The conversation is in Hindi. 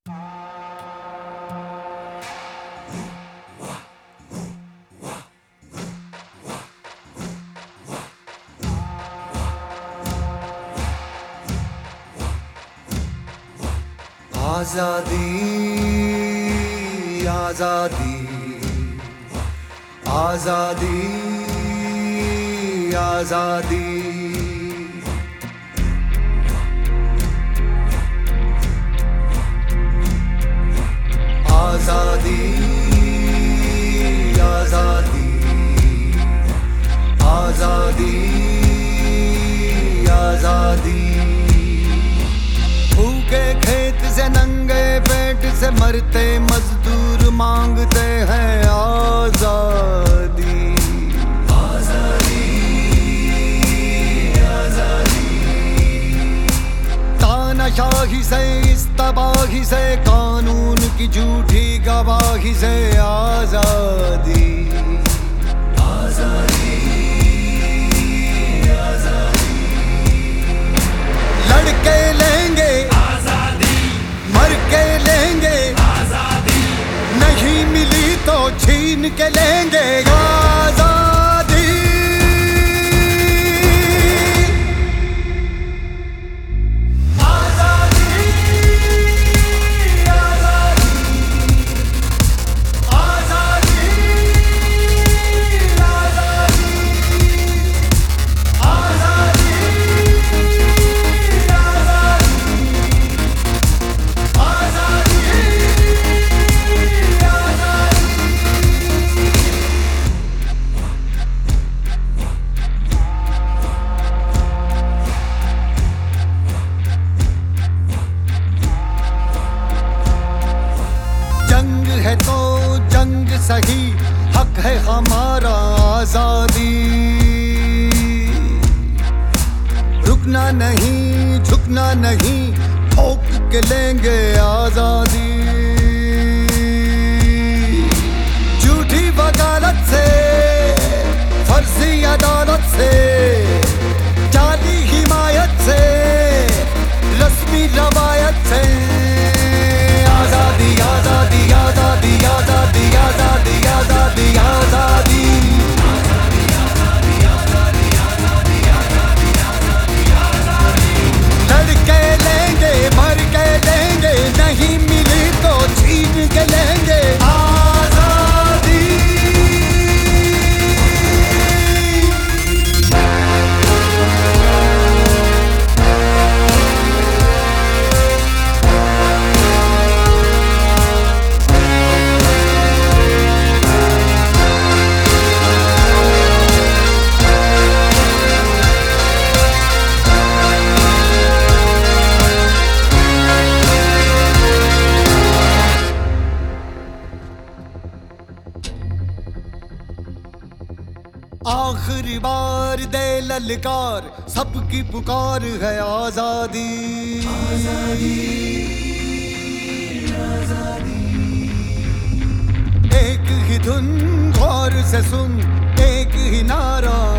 आजादी आजादी आजादी आजादी आजादी आजादी आजादी आजादी भूखे खेत से नंगे पेट से मरते मजदूर मांगते हैं आजादी आजादी आजादी तानाशाही से इस तबाही से कानून की झूठी गवाही से आजादी आजादी आजादी लड़के लेंगे मर के लेंगे आजादी, नहीं मिली तो छीन के लेंगे आजादी। आजादी आजादी आजादी आजादी आजादी जंग है तो जंग सही, हक है हमारा आजादी। रुकना नहीं झुकना नहीं, ठोक के लेंगे आजादी। झूठी वकालत से फर्जी अदालत से, जाली हिमायत से रस्मी रवायत से आजादी आजादी आजादी आजादी आजादी आजादी आजादी लड़के लेंगे मर के लेंगे, नहीं मिली तो छीन के लेंगे आजादी। आखिरी बार दे ललकार, सबकी पुकार है आजादी। आजादी आजादी एक ही धुन गौर से सुन, एक ही नारा